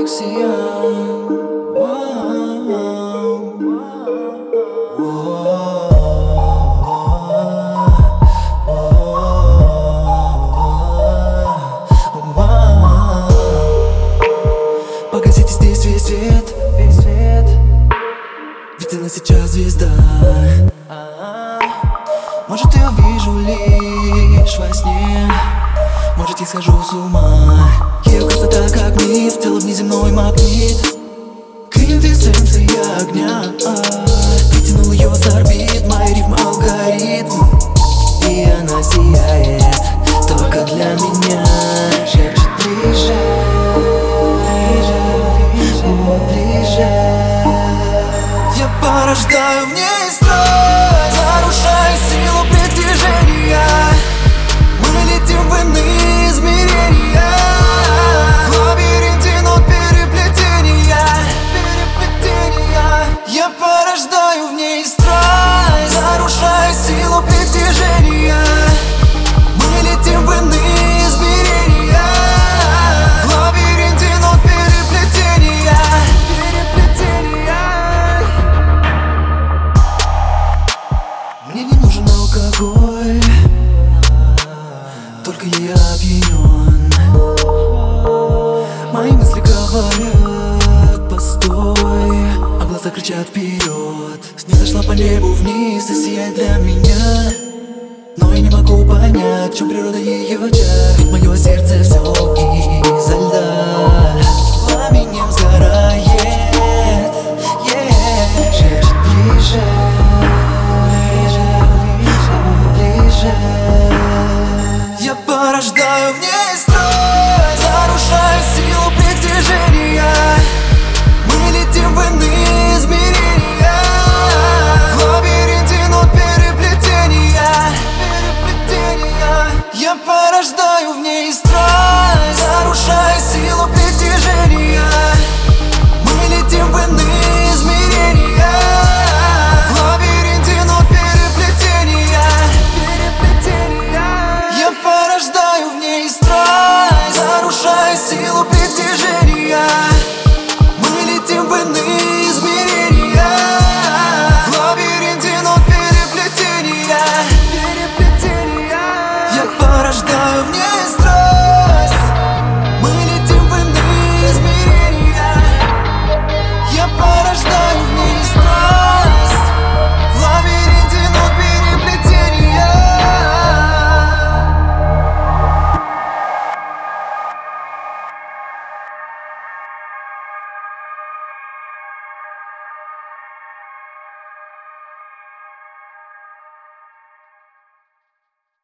анорексия. Погасите здесь весь свет, ведь она сейчас звезда. Может, я увижу лишь во сне, может, я схожу с ума. Ее красота как миф, тело внеземной магнит, квинтэссенция огня. Притянул ее с орбит, мои рифмы алгоритм, и она сияет только для меня. Шепчет ближе, ближе. Я порождаю в ней страсть, нарушаю силу притяжения. Мы летим в иные измерения, в лабиринте нот переплетения. Я порождаю в ней страсть, нарушаю силу притяжения. Мы летим в иные измерения, в лабиринте нот переплетения. Мне не нужен алкоголь, только я опьянен. Мои мысли говорят постой, а глаза кричат вперед. Снизошла по небу вниз и сияет для меня, но я не могу понять, в чем природа ее чар. Ведь мое сердце все